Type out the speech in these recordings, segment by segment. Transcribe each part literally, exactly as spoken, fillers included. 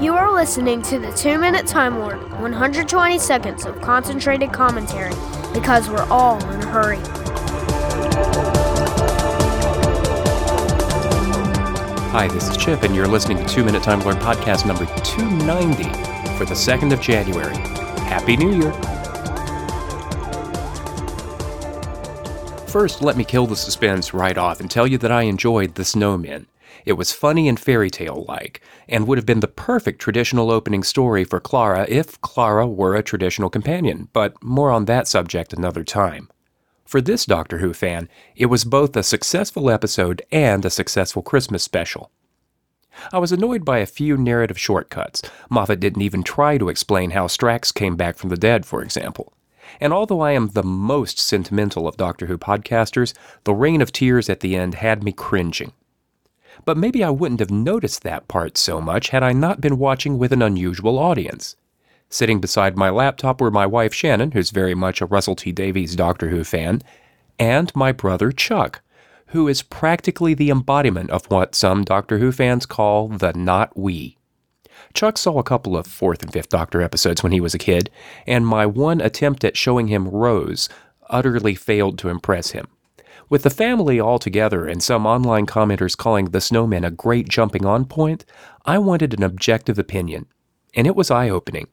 You are listening to the two minute Time Lord, one hundred twenty seconds of concentrated commentary, because we're all in a hurry. Hi, this is Chip, and you're listening to two minute Time Lord podcast number two ninety for the second of January. Happy New Year! First, let me kill the suspense right off and tell you that I enjoyed The Snowmen. It was funny and fairy tale-like, and would have been the perfect traditional opening story for Clara if Clara were a traditional companion, but more on that subject another time. For this Doctor Who fan, it was both a successful episode and a successful Christmas special. I was annoyed by a few narrative shortcuts. Moffat didn't even try to explain how Strax came back from the dead, for example. And although I am the most sentimental of Doctor Who podcasters, the rain of tears at the end had me cringing. But maybe I wouldn't have noticed that part so much had I not been watching with an unusual audience. Sitting beside my laptop were my wife Shannon, who's very much a Russell T Davies Doctor Who fan, and my brother Chuck, who is practically the embodiment of what some Doctor Who fans call the not we. Chuck saw a couple of fourth and fifth Doctor episodes when he was a kid, and my one attempt at showing him Rose utterly failed to impress him. With the family all together and some online commenters calling The Snowmen a great jumping-on point, I wanted an objective opinion, and it was eye-opening.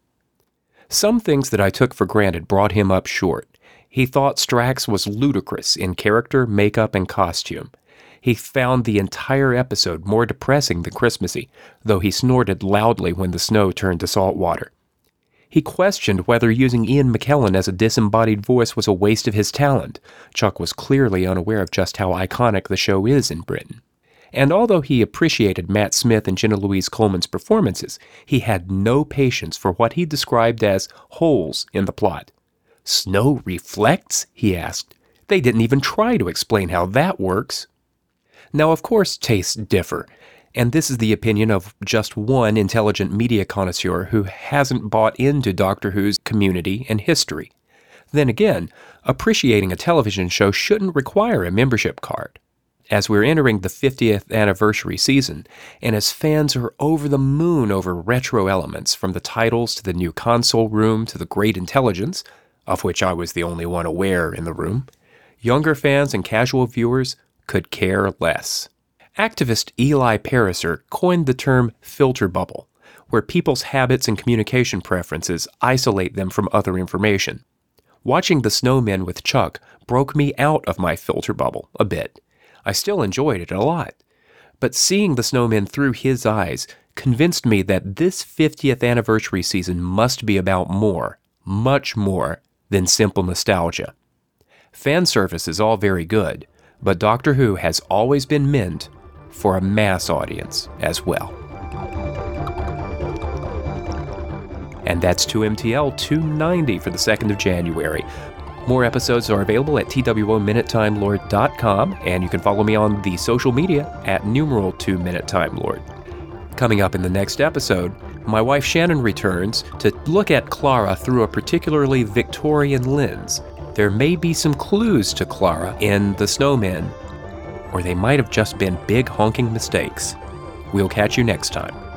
Some things that I took for granted brought him up short. He thought Strax was ludicrous in character, makeup, and costume. He found the entire episode more depressing than Christmassy, though he snorted loudly when the snow turned to salt water. He questioned whether using Ian McKellen as a disembodied voice was a waste of his talent. Chuck was clearly unaware of just how iconic the show is in Britain. And although he appreciated Matt Smith and Jenna Louise Coleman's performances, he had no patience for what he described as holes in the plot. "Snow reflects?" he asked. "They didn't even try to explain how that works." Now, of course, tastes differ. And this is the opinion of just one intelligent media connoisseur who hasn't bought into Doctor Who's community and history. Then again, appreciating a television show shouldn't require a membership card. As we're entering the fiftieth anniversary season, and as fans are over the moon over retro elements, from the titles to the new console room to the great intelligence, of which I was the only one aware in the room, younger fans and casual viewers could care less. Activist Eli Pariser coined the term filter bubble, where people's habits and communication preferences isolate them from other information. Watching The Snowmen with Chuck broke me out of my filter bubble a bit. I still enjoyed it a lot. But seeing The Snowmen through his eyes convinced me that this fiftieth anniversary season must be about more, much more, than simple nostalgia. Fan service is all very good, but Doctor Who has always been meant for a mass audience as well. And that's two M T L two ninety for the second of January. More episodes are available at T W O minute time lord dot com, and you can follow me on the social media at numeral two minute time lord. Coming up in the next episode, my wife Shannon returns to look at Clara through a particularly Victorian lens. There may be some clues to Clara in The Snowmen, or they might have just been big honking mistakes. We'll catch you next time.